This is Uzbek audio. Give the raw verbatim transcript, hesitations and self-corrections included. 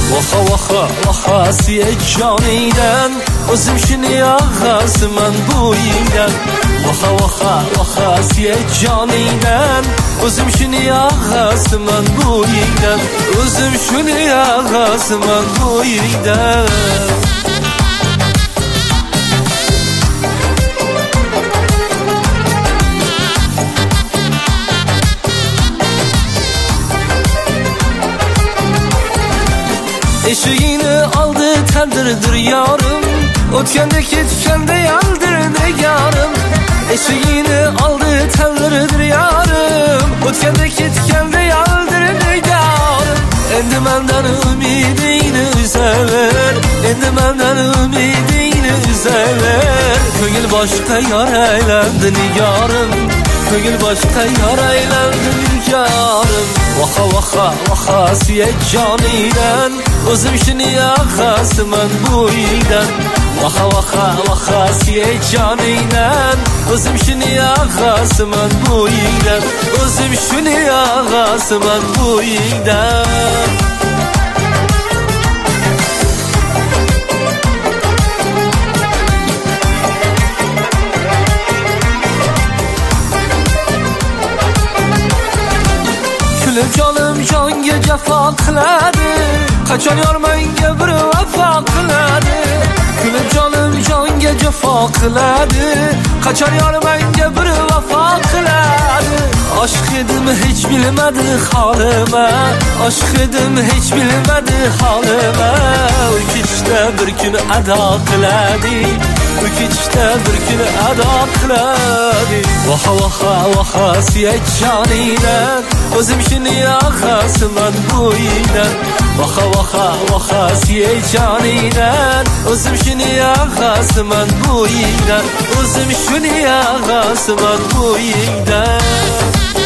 Vaxa vaxa vaxasiyet caniden Özüm şini ağasımın buyiden Vaxa vaxa vaxasiyet caniden Özüm şini ağasımın buyiden Özüm şini ağasımın buyiden Eşiğini aldı tendirdir yarım Ötkende ketkende yaldır ne yarım Eşiğini aldı tendirdir yarım Ötkende ketkende yaldır ne yarım Endi menden ümidini üzever Endi menden ümidini üzever Köngül başka yar eylendi nigarım Köngül başka yar eylendi nigarım Vaxa vaxa vaxasiyet caniden Özüm şini ağasımın buyiden Vaxa vaxa vaxasiyet caniden Özüm şini ağasımın buyiden Özüm şini ağasımın buyiden Canım can gece fakladı Kaçan yar menge bir vefa kıladı Gülüm canım can gece fakladı Kaçan yar menge bir vefa kıladı Aşk edim hiç bilmedi halime Aşk edim hiç bilmedi halime Ülkişte bir gün eda kıladı Ülkişte bir gün eda kıladı Vaxa vaxa vaxasiyet caniden Özüm şini ağasımın buyiden Vaxa vaxa vaxasiyet caniden Özüm şini ağasımın buyiden Özüm şini ağasımın buyiden